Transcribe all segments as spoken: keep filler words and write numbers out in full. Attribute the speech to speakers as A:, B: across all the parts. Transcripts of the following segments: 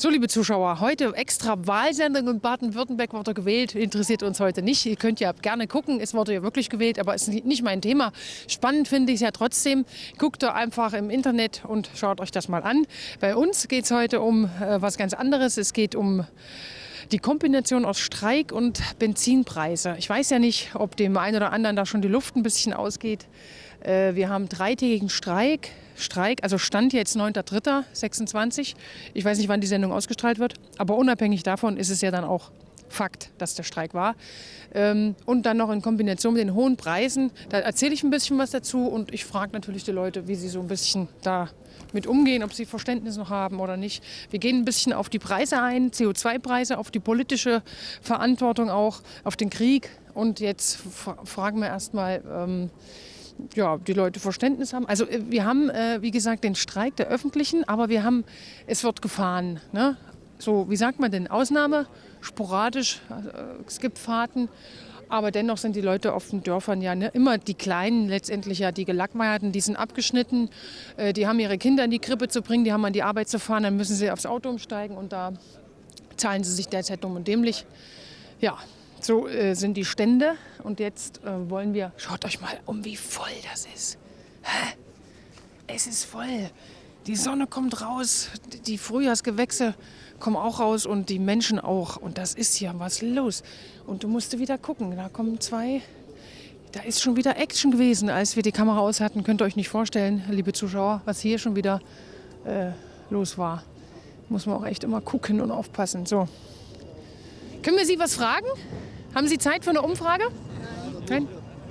A: So, liebe Zuschauer, heute extra Wahlsendung in Baden-Württemberg wurde gewählt. Interessiert uns heute nicht. Ihr könnt ja gerne gucken. Es wurde ja wirklich gewählt, aber es ist nicht mein Thema. Spannend finde ich es ja trotzdem. Guckt doch einfach im Internet und schaut euch das mal an. Bei uns geht es heute um äh, was ganz anderes. Es geht um die Kombination aus Streik und Benzinpreise. Ich weiß ja nicht, ob dem einen oder anderen da schon die Luft ein bisschen ausgeht. Äh, wir haben dreitägigen Streik. Streik, also Stand jetzt neunter dritter sechsundzwanzig. Ich weiß nicht, wann die Sendung ausgestrahlt wird, aber unabhängig davon ist es ja dann auch Fakt, dass der Streik war. Ähm, und dann noch in Kombination mit den hohen Preisen, da erzähle ich ein bisschen was dazu und ich frage natürlich die Leute, wie sie so ein bisschen da mit umgehen, ob sie Verständnis noch haben oder nicht. Wir gehen ein bisschen auf die Preise ein, C O zwei Preise, auf die politische Verantwortung auch, auf den Krieg. Und jetzt fragen wir erstmal, ähm, ja, die Leute Verständnis haben. Also wir haben, äh, wie gesagt, den Streik der Öffentlichen, aber wir haben, es wird gefahren. Ne? So, wie sagt man denn? Ausnahme, sporadisch, äh, es gibt Fahrten. Aber dennoch sind die Leute auf den Dörfern ja ne, immer die Kleinen letztendlich, ja die Gelackmeierten, die sind abgeschnitten. Äh, die haben ihre Kinder in die Krippe zu bringen, die haben an die Arbeit zu fahren, dann müssen sie aufs Auto umsteigen und da zahlen sie sich derzeit dumm und dämlich. Ja. So äh, sind die Stände und jetzt äh, wollen wir, schaut euch mal um, wie voll das ist. Hä? Es ist voll. Die Sonne kommt raus, die Frühjahrsgewächse kommen auch raus und die Menschen auch. Und das ist ja was los. Und du musst wieder gucken, da kommen zwei, da ist schon wieder Action gewesen, als wir die Kamera aus hatten. Könnt ihr euch nicht vorstellen, liebe Zuschauer, was hier schon wieder äh, los war. Muss man auch echt immer gucken und aufpassen. So. Können wir Sie was fragen? Haben Sie Zeit für eine Umfrage? Nein?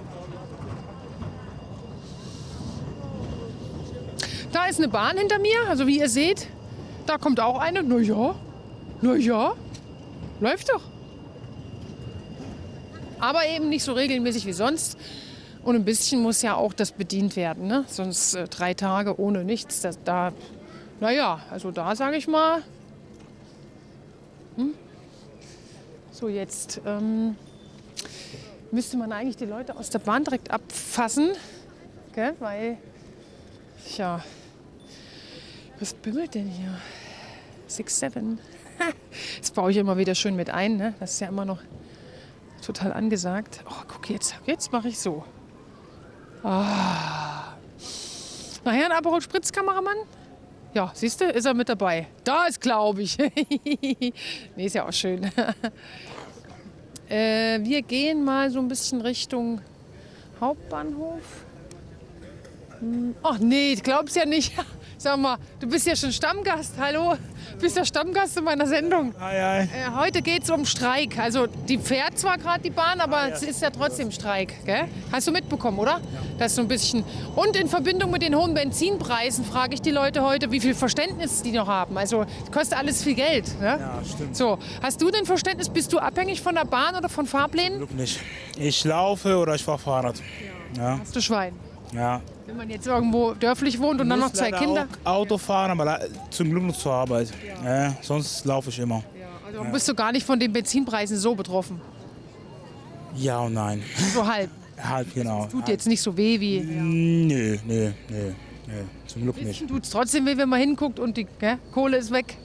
A: Da ist eine Bahn hinter mir, also wie ihr seht. Da kommt auch eine. Na ja, na ja, läuft doch. Aber eben nicht so regelmäßig wie sonst. Und ein bisschen muss ja auch das bedient werden. Ne? Sonst äh, drei Tage ohne nichts. Das, da, naja, also da sage ich mal. Hm? So, jetzt ähm, müsste man eigentlich die Leute aus der Bahn direkt abfassen, gell? Weil, ja, was bimmelt denn hier? six seven. Das baue ich immer wieder schön mit ein, ne? Das ist ja immer noch total angesagt. Oh, guck jetzt, jetzt mache ich so. Ah. Nachher ein Aperol Spritz Kameramann? Ja, siehst du, ist er mit dabei. Da ist, glaube ich. Nee, ist ja auch schön. äh, wir gehen mal so ein bisschen Richtung Hauptbahnhof. Hm. Ach nee, ich glaub's ja nicht. Sag mal, du bist ja schon Stammgast. Hallo, du bist ja Stammgast in meiner Sendung.
B: Ei, ei.
A: Äh, heute geht's um Streik. Also die fährt zwar gerade die Bahn, aber ah, ja. Es ist ja trotzdem Streik. Gell? Hast du mitbekommen, oder? Ja. Das ist so ein bisschen. Und in Verbindung mit den hohen Benzinpreisen frage ich die Leute heute, wie viel Verständnis die noch haben. Also kostet alles viel Geld. Ne?
B: Ja, stimmt.
A: So, hast du denn Verständnis? Bist du abhängig von der Bahn oder von Fahrplänen?
B: Glück nicht. Ich laufe oder ich fahre Fahrrad. Ja. Ja.
A: Hast du Schwein?
B: Ja.
A: Wenn man jetzt irgendwo dörflich wohnt und dann noch zwei Kinder?
B: Auch Auto fahren, aber zum Glück noch zur Arbeit. Ja. Ja, sonst laufe ich immer.
A: Ja, also
B: ja.
A: Bist du gar nicht von den Benzinpreisen so betroffen?
B: Ja und nein.
A: So halb?
B: Halb, genau.
A: Das tut jetzt nicht so weh wie... Ja.
B: Nö, nö, nö, nö, zum Glück nicht.
A: Bisschen tut es trotzdem weh, wenn man hinguckt und die gell, Kohle ist weg.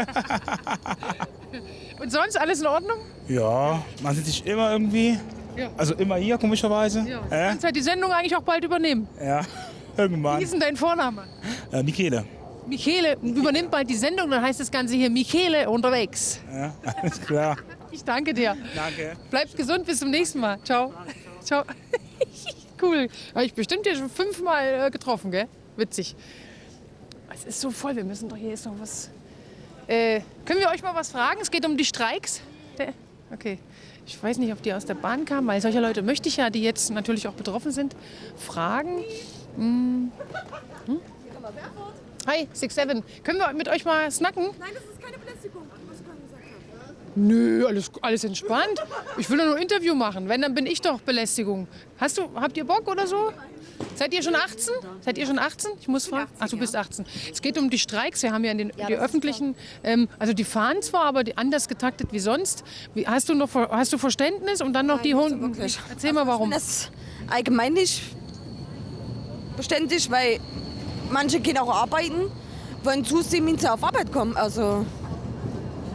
A: Und sonst alles in Ordnung?
B: Ja, man sieht sich immer irgendwie. Ja. Also immer hier, komischerweise.
A: Ja. Du
B: äh?
A: kannst halt die Sendung eigentlich auch bald übernehmen.
B: Ja, irgendwann.
A: Wie ist denn dein Vorname?
B: Äh, Michele.
A: Michele übernimmt bald die Sendung, dann heißt das Ganze hier Michele unterwegs.
B: Ja, alles klar.
A: Ich danke dir.
B: Danke.
A: Bleib gesund, bis zum nächsten Mal. Ciao. Ciao. Cool. Habe ich bestimmt hier schon fünfmal äh, getroffen, gell? Witzig. Es ist so voll, wir müssen doch, hier ist noch was. Äh, können wir euch mal was fragen? Es geht um die Streiks. Okay. Ich weiß nicht, ob die aus der Bahn kamen, weil solche Leute möchte ich ja, die jetzt natürlich auch betroffen sind, fragen. Hm. Hm? Hi, six seven. Können wir mit euch mal snacken?
C: Nein, das ist keine Belästigung, was du gerade gesagt hast.
A: Nö, alles, alles entspannt. Ich will doch nur ein Interview machen. Wenn, dann bin ich doch Belästigung. Hast du, habt ihr Bock oder so? Seid ihr schon achtzehn? Seid ihr schon achtzehn? Ich muss fragen. Ach, du bist achtzehn. Es geht um die Streiks. Wir haben ja in den,
C: Ja,
A: die
C: das ist
A: öffentlichen, ähm, also die fahren zwar, aber die anders getaktet wie sonst. Wie, hast du noch, hast du Verständnis und dann noch
C: Nein,
A: die
C: nicht so
A: Hunde?
C: wirklich.
A: Erzähl mal, warum.
C: Das ist allgemein nicht verständlich, weil manche gehen auch arbeiten, wollen zusehen, wenn sie auf Arbeit kommen. Also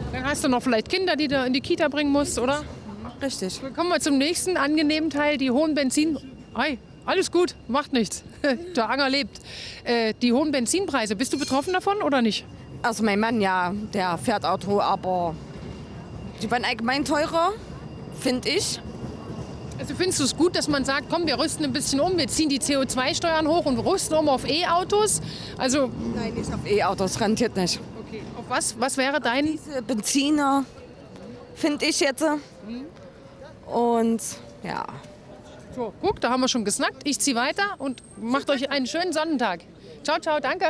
A: Dann hast du noch vielleicht Kinder, die du in die Kita bringen musst, oder?
C: Richtig.
A: Dann kommen wir zum nächsten angenehmen Teil, die hohen Benzin... Hi, alles gut, macht nichts. Der Anger lebt. Äh, die hohen Benzinpreise, bist du betroffen davon oder nicht?
C: Also mein Mann, ja, der fährt Auto, aber die waren allgemein teurer, finde ich.
A: Also findest du es gut, dass man sagt, komm, wir rüsten ein bisschen um, wir ziehen die C O zwei Steuern hoch und rüsten um auf E-Autos? Also,
C: Nein, nicht auf E-Autos, rentiert nicht.
A: okay. Auf was, was wäre dein...
C: Diese Benziner, finde ich jetzt. Und ja.
A: So, guck, da haben wir schon gesnackt. Ich ziehe weiter und macht euch einen schönen Sonnentag. Ciao, ciao, danke.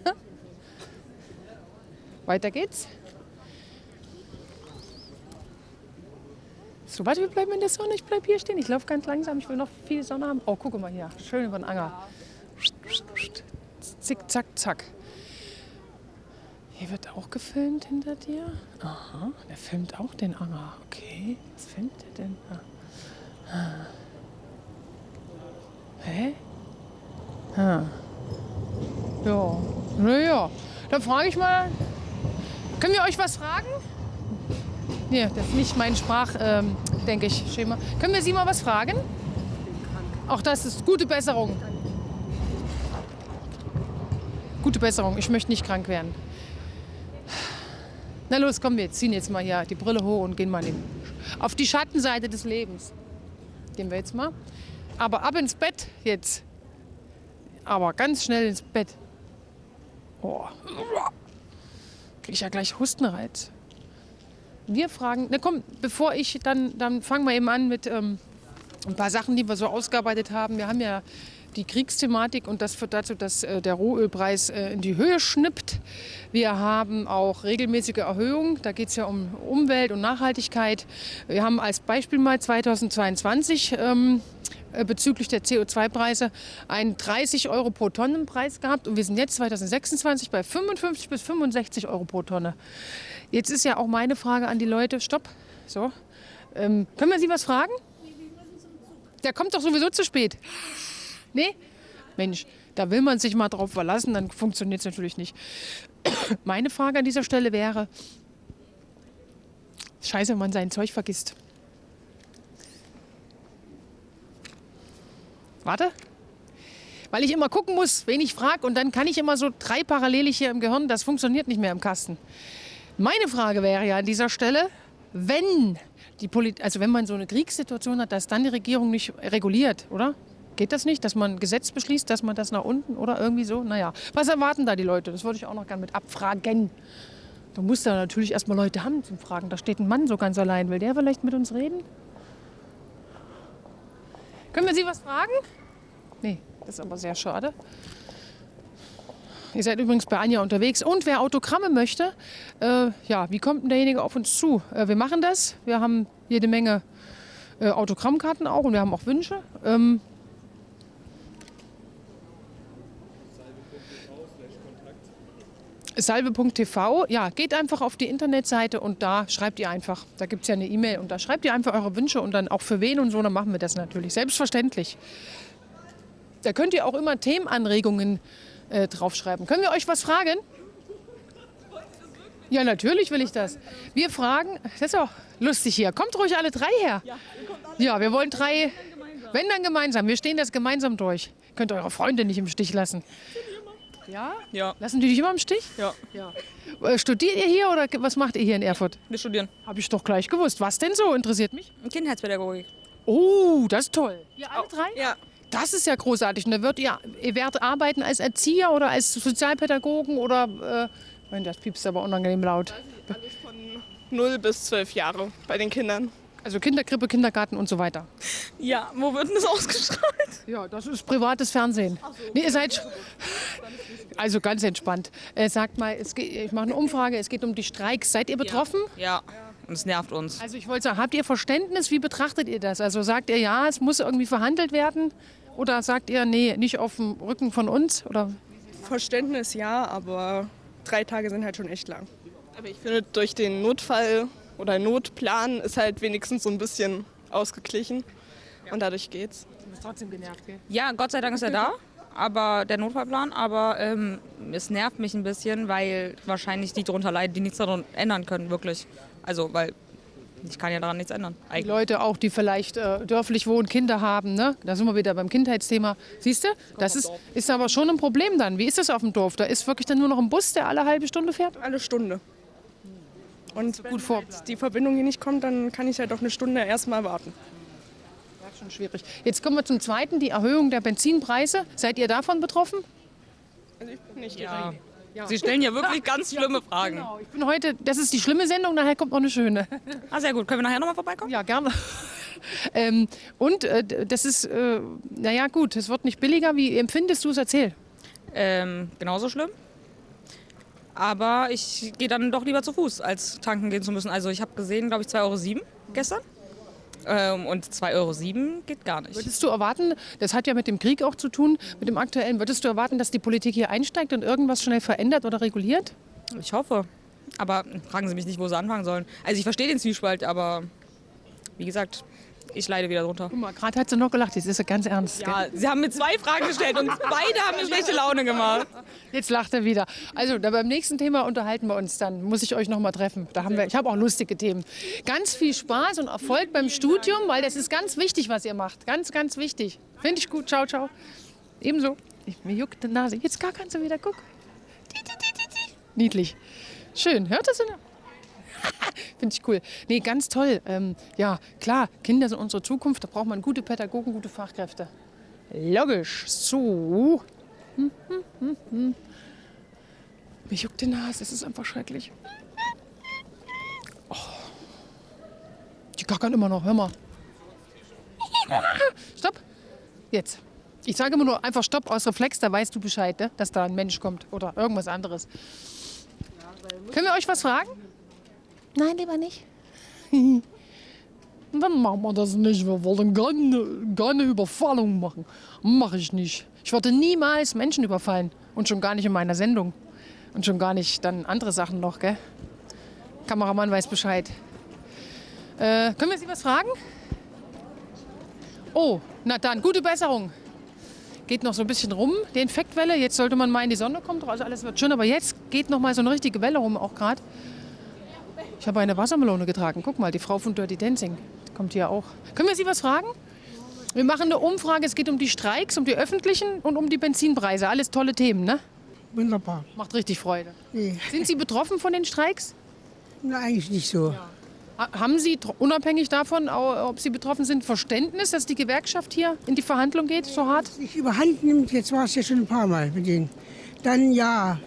A: Weiter geht's. So, warte, wir bleiben in der Sonne. Ich bleib hier stehen. Ich laufe ganz langsam. Ich will noch viel Sonne haben. Oh, guck mal hier. Schön über den Anger. Zick, zack, zack. Hier wird auch gefilmt hinter dir. Aha, der filmt auch den Anger. Okay, was filmt der denn? Ah. Hä? Ah. Ja, naja. Dann frage ich mal, können wir euch was fragen? Nee, das ist nicht mein Sprach, ähm, denke ich, Schema. Können wir Sie mal was fragen? Auch das ist gute Besserung. Gute Besserung, ich möchte nicht krank werden. Na los, komm, wir ziehen jetzt mal hier die Brille hoch und gehen mal in, auf die Schattenseite des Lebens. Gehen wir jetzt mal. Aber ab ins Bett jetzt. Aber ganz schnell ins Bett. Oh. Krieg ich ja gleich Hustenreiz. Wir fragen, na komm, bevor ich, dann, dann fangen wir eben an mit ähm, ein paar Sachen, die wir so ausgearbeitet haben. Wir haben ja die Kriegsthematik und das führt dazu, dass äh, der Rohölpreis äh, in die Höhe schnippt. Wir haben auch regelmäßige Erhöhungen, da geht es ja um Umwelt und Nachhaltigkeit. Wir haben als Beispiel mal zweitausendzweiundzwanzig ähm, äh, bezüglich der C O zwei Preise einen dreißig Euro pro Tonnen Preis gehabt und wir sind jetzt zweitausendsechsundzwanzig bei fünfundfünfzig bis fünfundsechzig Euro pro Tonne. Jetzt ist ja auch meine Frage an die Leute, stopp, so, ähm, können wir Sie was fragen? Der kommt doch sowieso zu spät. Nee? Mensch, da will man sich mal drauf verlassen, dann funktioniert es natürlich nicht. Meine Frage an dieser Stelle wäre, scheiße, wenn man sein Zeug vergisst. Warte. Weil ich immer gucken muss, wen ich frage und dann kann ich immer so drei parallel hier im Gehirn, das funktioniert nicht mehr im Kasten. Meine Frage wäre ja an dieser Stelle, wenn die Polit- also wenn man so eine Kriegssituation hat, dass dann die Regierung nicht reguliert, oder? Geht das nicht, dass man ein Gesetz beschließt, dass man das nach unten oder irgendwie so? Naja, was erwarten da die Leute? Das würde ich auch noch gerne mit abfragen. Du musst da natürlich erstmal Leute haben zum Fragen. Da steht ein Mann so ganz allein. Will der vielleicht mit uns reden? Können wir Sie was fragen? Nee, das ist aber sehr schade. Ihr seid übrigens bei Anja unterwegs. Und wer Autogramme möchte, äh, ja, wie kommt denn derjenige auf uns zu? Äh, wir machen das. Wir haben jede Menge äh, Autogrammkarten auch und wir haben auch Wünsche. Ähm, salve punkt t v, ja, geht einfach auf die Internetseite und da schreibt ihr einfach, da gibt es ja eine E-Mail und da schreibt ihr einfach eure Wünsche und dann auch für wen und so, dann machen wir das natürlich, selbstverständlich. Da könnt ihr auch immer Themenanregungen äh, draufschreiben. Können wir euch was fragen? Ja, natürlich will ich das. Wir fragen, das ist auch lustig hier, kommt ruhig alle drei her. Ja, wir wollen drei, wenn dann gemeinsam, wir stehen das gemeinsam durch. Könnt ihr eure Freunde nicht im Stich lassen. Ja?
D: Ja.
A: Lassen die dich immer im Stich?
D: Ja.
A: Ja. Äh, studiert ihr hier oder was macht ihr hier in Erfurt?
D: Wir studieren.
A: Habe ich doch gleich gewusst. Was denn so? Interessiert mich.
D: Kindheitspädagogik.
A: Oh, das ist toll. Ihr alle drei?
D: Ja.
A: Das ist ja großartig. Und da wird ihr, ihr werdet arbeiten als Erzieher oder als Sozialpädagogen oder... Äh, Nein, das piepst aber unangenehm laut.
D: Alles von null bis zwölf Jahre bei den Kindern.
A: Also Kinderkrippe, Kindergarten und so weiter.
D: Ja, wo wird denn das ausgestrahlt?
A: Ja, das ist privates Fernsehen. So. Nee, ihr seid... Also ganz entspannt. Äh, sagt mal, es geht, ich mache eine Umfrage, es geht um die Streiks. Seid ihr betroffen?
E: Ja, und es nervt uns.
A: Also ich wollte sagen, habt ihr Verständnis? Wie betrachtet ihr das? Also sagt ihr, ja, es muss irgendwie verhandelt werden? Oder sagt ihr, nee, nicht auf dem Rücken von uns? Oder?
F: Verständnis ja, aber drei Tage sind halt schon echt lang.
D: Aber ich finde, durch den Notfall oder Notplan ist halt wenigstens so ein bisschen ausgeglichen. Und dadurch geht's.
A: Du bist trotzdem genervt, gell?
E: Ja, Gott sei Dank ist er da. aber der Notfallplan, aber ähm, es nervt mich ein bisschen, weil wahrscheinlich die darunter leiden, die nichts daran ändern können, wirklich. Also, weil ich kann ja daran nichts ändern.
A: Die
E: Eigentlich.
A: Leute auch, die vielleicht äh, dörflich wohnen, Kinder haben, ne? Da sind wir wieder beim Kindheitsthema. Siehst du, das ist, ist aber schon ein Problem dann. Wie ist das auf dem Dorf? Da ist wirklich dann nur noch ein Bus, der alle halbe Stunde fährt?
F: Alle Stunde. Und wenn
A: gut vor.
F: halt die Verbindung hier nicht kommt, dann kann ich halt auch eine Stunde erstmal warten.
A: Das ist schon schwierig. Jetzt kommen wir zum Zweiten, die Erhöhung der Benzinpreise. Seid ihr davon betroffen?
F: Also ich bin nicht
E: Ja.
F: Ja.
E: Sie stellen ja wirklich ganz schlimme Fragen.
A: Genau. Ich bin heute, das ist die schlimme Sendung, nachher kommt noch eine schöne.
E: Ah, sehr gut. Können wir nachher nochmal vorbeikommen?
A: Ja, gerne. ähm, und äh, das ist, äh, naja gut, es wird nicht billiger. Wie empfindest du es? Erzähl.
E: Ähm, genauso schlimm. Aber ich gehe dann doch lieber zu Fuß, als tanken gehen zu müssen. Also ich habe gesehen, glaube ich, zwei Euro sieben gestern. Ähm, und zwei Euro sieben geht gar nicht.
A: Würdest du erwarten, das hat ja mit dem Krieg auch zu tun, mit dem aktuellen, würdest du erwarten, dass die Politik hier einsteigt und irgendwas schnell verändert oder reguliert?
E: Ich hoffe. Aber fragen Sie mich nicht, wo Sie anfangen sollen. Also ich verstehe den Zwiespalt, aber wie gesagt, ich leide wieder drunter.
A: Guck mal, gerade hat sie noch gelacht, jetzt ist sie ganz ernst.
E: Ja, Sie haben mir zwei Fragen gestellt und beide haben mir schlechte Laune gemacht.
A: Jetzt lacht er wieder. Also da beim nächsten Thema unterhalten wir uns dann. Muss ich euch noch mal treffen. Da haben wir, ich habe auch lustige Themen. Ganz viel Spaß und Erfolg beim Studium, weil das ist ganz wichtig, was ihr macht. Ganz, ganz wichtig. Finde ich gut. Ciao, ciao. Ebenso. Ich, mir juckt die Nase. Jetzt gar kannst du wieder gucken. Niedlich. Schön. Hört das? Finde ich cool. Nee, ganz toll. Ähm, ja, klar, Kinder sind unsere Zukunft. Da braucht man gute Pädagogen, gute Fachkräfte. Logisch. So. Hm, hm, hm, hm. Mir juckt die Nase. Es ist einfach schrecklich. Oh. Die gackern immer noch. Hör mal. Stopp. Jetzt. Ich sage immer nur einfach Stopp aus Reflex. Da weißt du Bescheid, ne? Dass da ein Mensch kommt oder irgendwas anderes. Können wir euch was fragen? Nein, lieber nicht. Dann machen wir das nicht. Wir wollen gar eine, gar eine Überfallung machen. Mache ich nicht. Ich würde niemals Menschen überfallen. Und schon gar nicht in meiner Sendung. Und schon gar nicht dann andere Sachen noch, gell? Kameramann weiß Bescheid. Äh, können wir Sie was fragen? Oh, na dann, gute Besserung. Geht noch so ein bisschen rum, die Infektwelle. Jetzt sollte man meinen, die Sonne kommt doch, also alles wird schön. Aber jetzt geht noch mal so eine richtige Welle rum, auch gerade. Ich habe eine Wassermelone getragen. Guck mal, die Frau von Dirty Dancing kommt hier auch. Können wir Sie was fragen? Wir machen eine Umfrage. Es geht um die Streiks, um die öffentlichen und um die Benzinpreise. Alles tolle Themen, ne?
G: Wunderbar.
A: Macht richtig Freude.
G: Nee,
A: Sind Sie betroffen von den Streiks?
G: na, eigentlich nicht so.
A: Ha- Haben Sie, tr- unabhängig davon, au- ob Sie betroffen sind, Verständnis, dass die Gewerkschaft hier in die Verhandlung geht, so hart?
G: Sich überhand nimmt, jetzt war es ja schon ein paar Mal mit denen. Dann ja.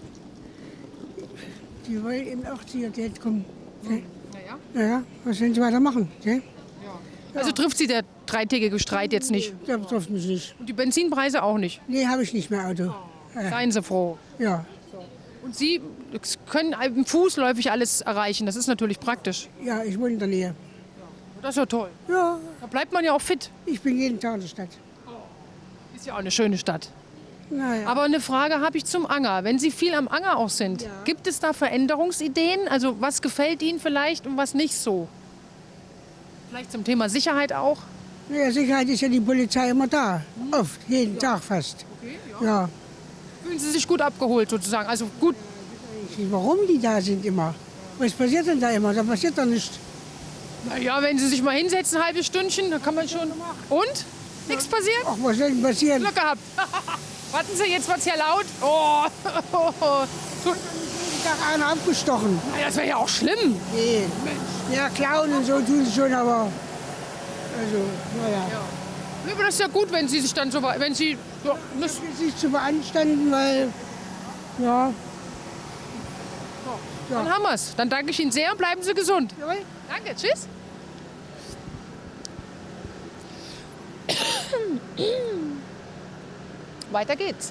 G: Die wollen eben auch zu ihr Geld kommen. Ne? Ja, ja. Was sollen sie weitermachen? Ne?
A: Also trifft Sie der dreitägige Streit jetzt nicht?
G: Das betrifft mich nicht.
A: Und die Benzinpreise auch nicht?
G: Nee, habe ich nicht mehr Auto.
A: Seien Sie froh.
G: Ja,
A: Und Sie können fußläufig alles erreichen. Das ist natürlich praktisch.
G: ja, ich wohne in der Nähe.
A: Das ist ja toll.
G: Ja,
A: Da bleibt man ja auch fit.
G: ich bin jeden Tag in der Stadt.
A: Ist ja auch eine schöne Stadt.
G: Naja,
A: Aber eine Frage habe ich zum Anger. Wenn Sie viel am Anger auch sind, gibt es da Veränderungsideen? Also was gefällt Ihnen vielleicht und was nicht so? Vielleicht zum Thema Sicherheit auch?
G: naja, Sicherheit ist ja die Polizei immer da. Oft, jeden Tag fast. Ja.
A: Fühlen Sie sich gut abgeholt sozusagen? Also gut.
G: Ich weiß, warum die da sind immer. Was passiert denn da immer? Da passiert doch nichts.
A: Naja, wenn Sie sich mal hinsetzen, ein halbes Stündchen, dann kann man schon. Und? Nichts passiert?
G: Ach, was soll denn passieren?
A: Glück gehabt. Warten Sie, jetzt wird's hier laut. Oh.
G: Da einer abgestochen.
A: Na, das wäre ja auch schlimm.
G: Nee. Ja, klauen und so tun sie schon, aber. Also, naja.
A: Ja, aber das ist ja gut, wenn Sie sich dann so. Wenn Sie. Ja, das,
G: Es ist nicht zu beanstanden, weil. Ja.
A: dann haben wir's. Dann danke ich Ihnen sehr und bleiben Sie gesund.
G: Jawohl.
A: Danke, tschüss. Weiter geht's.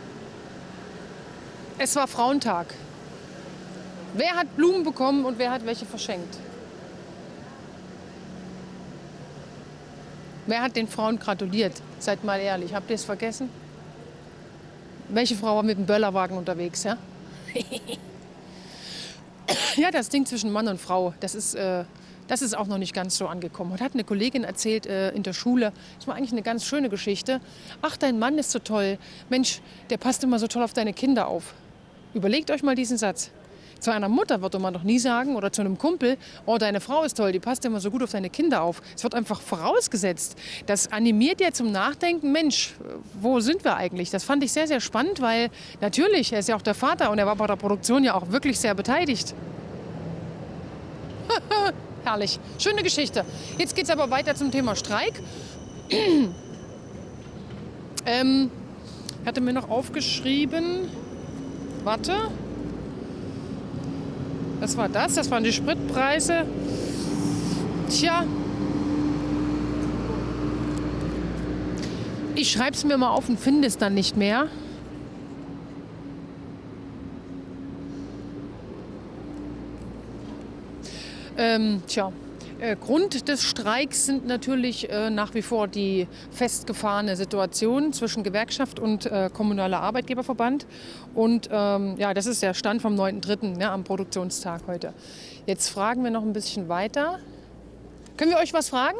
A: Es war Frauentag. Wer hat Blumen bekommen und wer hat welche verschenkt? Wer hat den Frauen gratuliert? Seid mal ehrlich, habt ihr es vergessen? Welche Frau war mit dem Böllerwagen unterwegs, ja? Ja, das Ding zwischen Mann und Frau, das ist, äh, Das ist auch noch nicht ganz so angekommen. Heute hat eine Kollegin erzählt äh, in der Schule, das war eigentlich eine ganz schöne Geschichte. Ach, dein Mann ist so toll. Mensch, der passt immer so toll auf deine Kinder auf. Überlegt euch mal diesen Satz. Zu einer Mutter würde man doch nie sagen oder zu einem Kumpel, oh, deine Frau ist toll, die passt immer so gut auf deine Kinder auf. Es wird einfach vorausgesetzt. Das animiert ja zum Nachdenken, Mensch, wo sind wir eigentlich? Das fand ich sehr, sehr spannend, weil natürlich, er ist ja auch der Vater und er war bei der Produktion ja auch wirklich sehr beteiligt. Herrlich, schöne Geschichte. Jetzt geht es aber weiter zum Thema Streik. ähm, ich hatte mir noch aufgeschrieben, warte, was war das? Das waren die Spritpreise. Tja, ich schreibe es mir mal auf und finde es dann nicht mehr. Ähm, tja, äh, Grund des Streiks sind natürlich äh, nach wie vor die festgefahrene Situation zwischen Gewerkschaft und äh, kommunaler Arbeitgeberverband. Und ähm, ja, das ist der Stand vom neunten dritten ne, am Produktionstag heute. Jetzt fragen wir noch ein bisschen weiter. Können wir euch was fragen?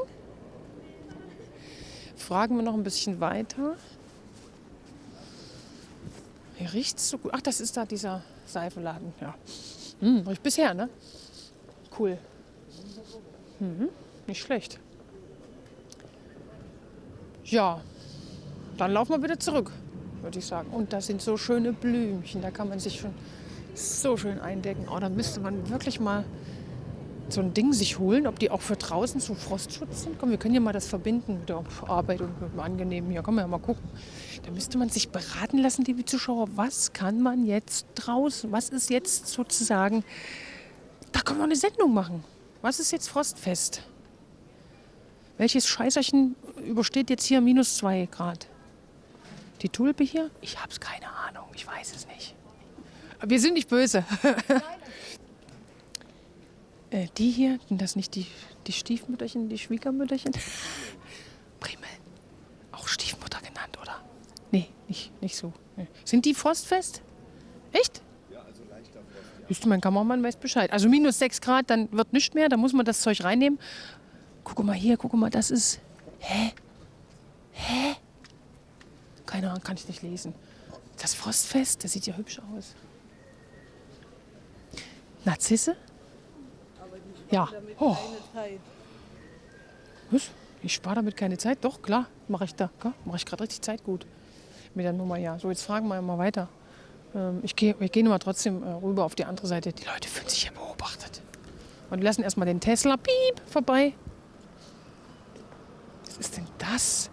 A: Fragen wir noch ein bisschen weiter. Hier riecht es so gut. Ach, das ist da dieser Seifenladen. Ja. Hm, riecht bisher, ne? Cool. Mhm, nicht schlecht. Ja, dann laufen wir wieder zurück, würde ich sagen. Und da sind so schöne Blümchen, da kann man sich schon so schön eindecken. Oh, da müsste man wirklich mal so ein Ding sich holen, ob die auch für draußen so Frostschutz sind. Komm, wir können ja mal das verbinden mit der Arbeit und mit dem Angenehmen. Hier, können wir ja mal gucken. Da müsste man sich beraten lassen, liebe Zuschauer, was kann man jetzt draußen, was ist jetzt sozusagen, da können wir eine Sendung machen. Was ist jetzt frostfest? Welches Scheißerchen übersteht jetzt hier minus zwei Grad? Die Tulpe hier? Ich hab's keine Ahnung, ich weiß es nicht. Aber wir sind nicht böse. äh, die hier, sind das nicht die, die Stiefmütterchen, die Schwiegermütterchen? Primel. Auch Stiefmutter genannt, oder? Nee, nicht, nicht so. Nee. Sind die frostfest? Echt? Siehst du, mein Kameramann weiß Bescheid. Also minus sechs Grad, dann wird nichts mehr, dann muss man das Zeug reinnehmen. Guck mal hier, guck mal, das ist... Hä? Hä? Keine Ahnung, kann ich nicht lesen. Das frostfest, das sieht ja hübsch aus. Narzisse? Ja. Oh. Was? Ich spare damit keine Zeit? Doch, klar, mache ich da. Mache ich gerade richtig Zeit gut. Mit der Nummer, ja. So, jetzt fragen wir mal weiter. Ich gehe ich geh mal trotzdem äh, rüber auf die andere Seite. Die Leute fühlen sich hier beobachtet. Und wir lassen erstmal den Tesla piep vorbei. Was ist denn das?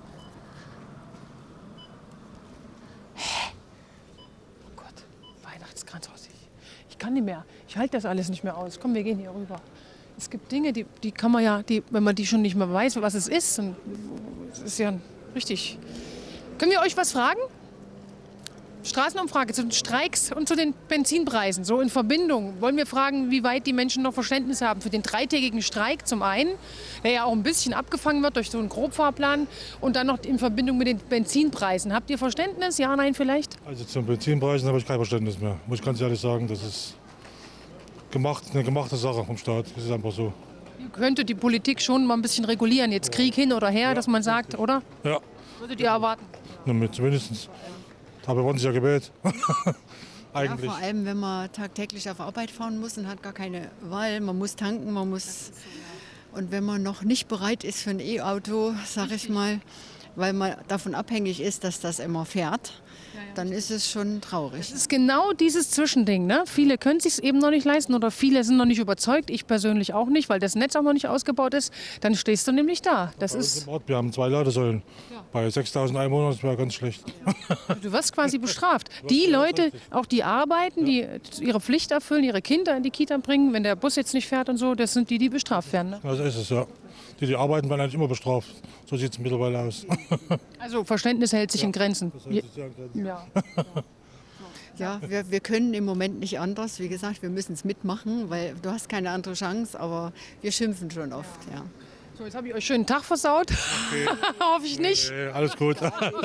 A: Hä? Oh Gott, Weihnachtskranz. Ich, ich kann nicht mehr. Ich halte das alles nicht mehr aus. Komm, wir gehen hier rüber. Es gibt Dinge, die, die kann man ja, die, wenn man die schon nicht mehr weiß, was es ist, dann das ist ja richtig. Können wir euch was fragen? Straßenumfrage zu den Streiks und zu den Benzinpreisen, so in Verbindung. Wollen wir fragen, wie weit die Menschen noch Verständnis haben für den dreitägigen Streik zum einen, der ja auch ein bisschen abgefangen wird durch so einen Grobfahrplan und dann noch in Verbindung mit den Benzinpreisen. Habt ihr Verständnis? Ja, nein, vielleicht?
H: Also zum Benzinpreisen habe ich kein Verständnis mehr. Muss ich ganz ehrlich sagen, das ist gemacht, eine gemachte Sache vom Staat. Das ist einfach so.
A: Könnte die Politik schon mal ein bisschen regulieren, jetzt Krieg hin oder her, ja, dass man sagt, oder?
H: Ja.
A: Würdet ihr erwarten?
H: Ja, zumindest. Dafür wurden sie ja gewählt. Eigentlich.
I: Ja, vor allem, wenn man tagtäglich auf Arbeit fahren muss und hat gar keine Wahl. Man muss tanken, man muss. Und wenn man noch nicht bereit ist für ein E-Auto, sag ich mal, weil man davon abhängig ist, dass das immer fährt, dann ist es schon traurig.
A: Es ist genau dieses Zwischending. Ne? Viele können es sich eben noch nicht leisten oder viele sind noch nicht überzeugt. Ich persönlich auch nicht, weil das Netz auch noch nicht ausgebaut ist. Dann stehst du nämlich da. Das ist
H: Ort, wir haben zwei Ladesäulen. Ja. Bei sechstausend Einwohnern, das wäre ganz schlecht.
A: Ja. Du wirst quasi bestraft. Die Leute, auch die arbeiten, die ihre Pflicht erfüllen, ihre Kinder in die Kita bringen, wenn der Bus jetzt nicht fährt und so, das sind die, die bestraft werden. Ne?
H: Das ist es, ja. Die, die arbeiten, werden eigentlich immer bestraft. So sieht es mittlerweile aus.
A: Also Verständnis hält sich ja in Grenzen.
H: Das hält sich ja in Grenzen.
A: Ja.
I: Ja, wir, wir können im Moment nicht anders. Wie gesagt, wir müssen es mitmachen, weil du hast keine andere Chance, aber wir schimpfen schon oft. Ja.
A: So, jetzt habe ich euch schönen Tag versaut. Okay. Hoffe ich nicht.
H: Äh, alles gut.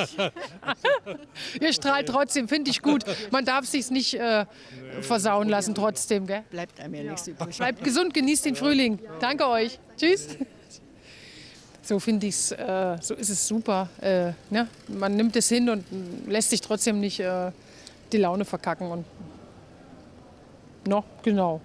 A: Ihr strahlt trotzdem, finde ich gut. Man darf sich nicht äh, versauen lassen trotzdem. Gell?
I: Bleibt einem ja nichts übrig.
A: Bleibt gesund, genießt den Frühling. Danke euch. Tschüss. So finde ich es, äh, so ist es super. Äh, ne? Man nimmt es hin und lässt sich trotzdem nicht äh, die Laune verkacken. Und no, genau.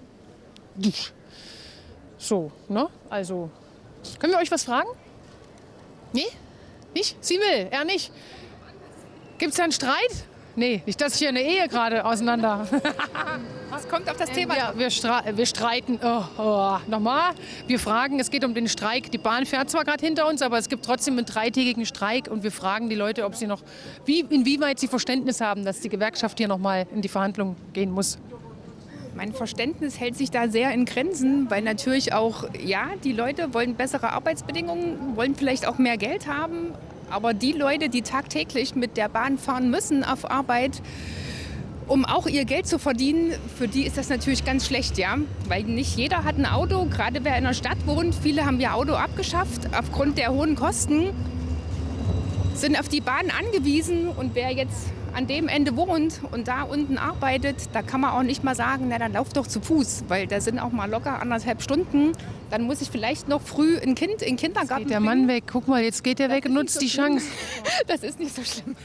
A: So, ne? Also, können wir euch was fragen? Nee? Nicht? Sie will, er nicht. Gibt es da einen Streit? Nee, nicht, dass hier eine Ehe gerade auseinander.
J: Was kommt auf das Thema?
A: Ja, wir, wir streiten. Oh, oh. Nochmal. Wir fragen, es geht um den Streik. Die Bahn fährt zwar gerade hinter uns, aber es gibt trotzdem einen dreitägigen Streik. Und wir fragen die Leute, ob sie noch, wie, inwieweit sie Verständnis haben, dass die Gewerkschaft hier noch mal in die Verhandlungen gehen muss.
J: Mein Verständnis hält sich da sehr in Grenzen, weil natürlich auch, ja, die Leute wollen bessere Arbeitsbedingungen, wollen vielleicht auch mehr Geld haben. Aber die Leute, die tagtäglich mit der Bahn fahren müssen auf Arbeit, um auch ihr Geld zu verdienen, für die ist das natürlich ganz schlecht, ja. Weil nicht jeder hat ein Auto, gerade wer in der Stadt wohnt. Viele haben ihr Auto abgeschafft aufgrund der hohen Kosten, sind auf die Bahn angewiesen. Und wer jetzt an dem Ende wohnt und da unten arbeitet, da kann man auch nicht mal sagen, na dann lauf doch zu Fuß, weil da sind auch mal locker anderthalb Stunden. Dann muss ich vielleicht noch früh ein Kind in den Kindergarten
A: Jetzt geht der Mann weg. Guck mal, jetzt geht er weg und nutzt die Chance.
J: Das ist nicht so schlimm.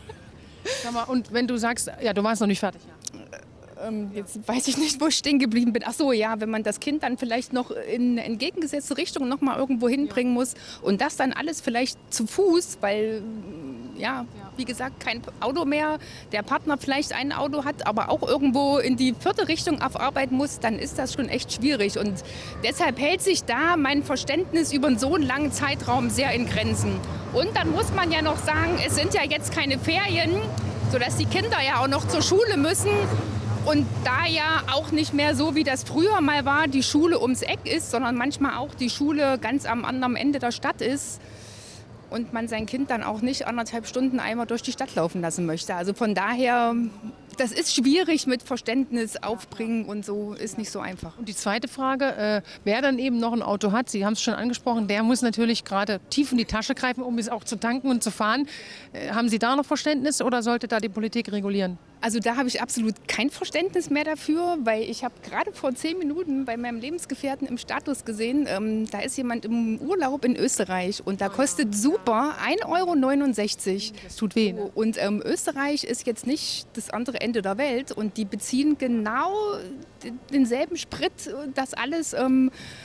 A: Sag mal, und wenn du sagst, ja, du warst noch nicht fertig. Ja.
J: Ähm, jetzt weiß ich nicht, wo ich stehen geblieben bin. Ach so, ja, wenn man das Kind dann vielleicht noch in entgegengesetzte Richtung noch mal irgendwo hinbringen muss und das dann alles vielleicht zu Fuß, weil ja, wie gesagt, kein Auto mehr, der Partner vielleicht ein Auto hat, aber auch irgendwo in die vierte Richtung auf Arbeit muss, dann ist das schon echt schwierig. Und deshalb hält sich da mein Verständnis über so einen langen Zeitraum sehr in Grenzen. Und dann muss man ja noch sagen, es sind ja jetzt keine Ferien, sodass die Kinder ja auch noch zur Schule müssen. Und da ja auch nicht mehr so, wie das früher mal war, die Schule ums Eck ist, sondern manchmal auch die Schule ganz am anderen Ende der Stadt ist. Und man sein Kind dann auch nicht anderthalb Stunden einmal durch die Stadt laufen lassen möchte. Also von daher, das ist schwierig mit Verständnis aufbringen und so, ist nicht so einfach.
A: Und die zweite Frage, äh, wer dann eben noch ein Auto hat, Sie haben es schon angesprochen, der muss natürlich gerade tief in die Tasche greifen, um es auch zu tanken und zu fahren. Äh, haben Sie da noch Verständnis oder sollte da die Politik regulieren?
J: Also da habe ich absolut kein Verständnis mehr dafür, weil ich habe gerade vor zehn Minuten bei meinem Lebensgefährten im Status gesehen, ähm, da ist jemand im Urlaub in Österreich und da kostet super ein Euro neunundsechzig.
A: Das tut weh. Ne?
J: Und ähm, Österreich ist jetzt nicht das andere Ende der Welt und die beziehen genau denselben Sprit, das alles ähm,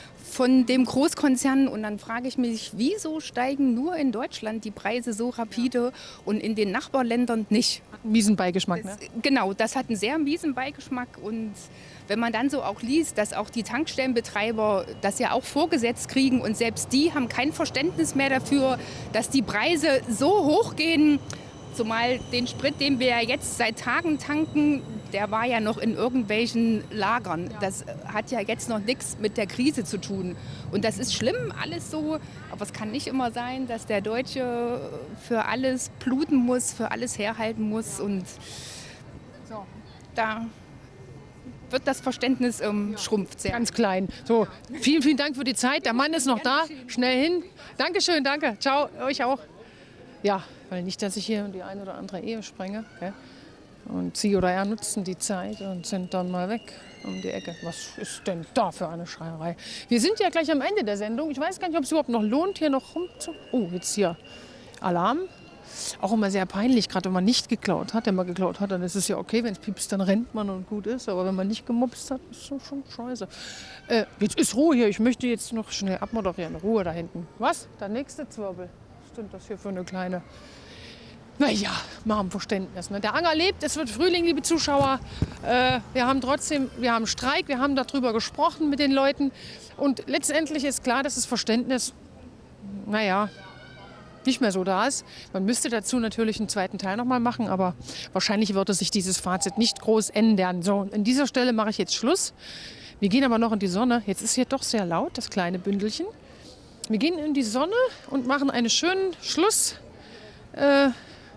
J: von dem Großkonzern. Und dann frage ich mich, wieso steigen nur in Deutschland die Preise so rapide und in den Nachbarländern nicht?
A: Miesen Beigeschmack, ne?
J: Das, genau, das hat einen sehr miesen Beigeschmack. Und wenn man dann so auch liest, dass auch die Tankstellenbetreiber das ja auch vorgesetzt kriegen und selbst die haben kein Verständnis mehr dafür, dass die Preise so hoch gehen. Zumal den Sprit, den wir ja jetzt seit Tagen tanken, der war ja noch in irgendwelchen Lagern. Das hat ja jetzt noch nichts mit der Krise zu tun. Und das ist schlimm, alles so. Aber es kann nicht immer sein, dass der Deutsche für alles bluten muss, für alles herhalten muss. Und so, da wird das Verständnis ähm, schrumpft sehr.
A: Ganz klein. So, vielen, vielen Dank für die Zeit. Der Mann ist noch da. Schnell hin. Dankeschön, danke. Ciao, euch auch. Ja, weil nicht, dass ich hier die eine oder andere Ehe sprenge. Okay? Und sie oder er nutzen die Zeit und sind dann mal weg um die Ecke. Was ist denn da für eine Schreierei? Wir sind ja gleich am Ende der Sendung. Ich weiß gar nicht, ob es überhaupt noch lohnt, hier noch rum zu... Oh, jetzt hier Alarm. Auch immer sehr peinlich, gerade wenn man nicht geklaut hat. Wenn man geklaut hat, dann ist es ja okay, wenn es piepst, dann rennt man und gut ist. Aber wenn man nicht gemobst hat, ist das schon scheiße. Äh, jetzt ist Ruhe hier. Ich möchte jetzt noch schnell abmoderieren. Ruhe da hinten. Was? Der nächste Zwirbel. Was ist denn das hier für eine kleine... Naja, mal haben Verständnis. Ne? Der Anger lebt, es wird Frühling, liebe Zuschauer. Äh, wir haben trotzdem, wir haben Streik, wir haben darüber gesprochen mit den Leuten. Und letztendlich ist klar, dass das Verständnis, naja, nicht mehr so da ist. Man müsste dazu natürlich einen zweiten Teil nochmal machen, aber wahrscheinlich würde sich dieses Fazit nicht groß ändern. So, an dieser Stelle mache ich jetzt Schluss. Wir gehen aber noch in die Sonne. Jetzt ist hier doch sehr laut, das kleine Bündelchen. Wir gehen in die Sonne und machen einen schönen Schluss. Äh,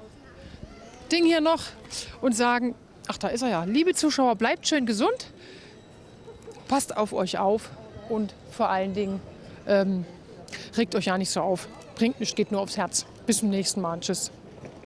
A: Ding hier noch und sagen, ach, da ist er ja. Liebe Zuschauer, bleibt schön gesund, passt auf euch auf und vor allen Dingen ähm, regt euch ja nicht so auf. Bringt nichts, geht nur aufs Herz. Bis zum nächsten Mal. Tschüss.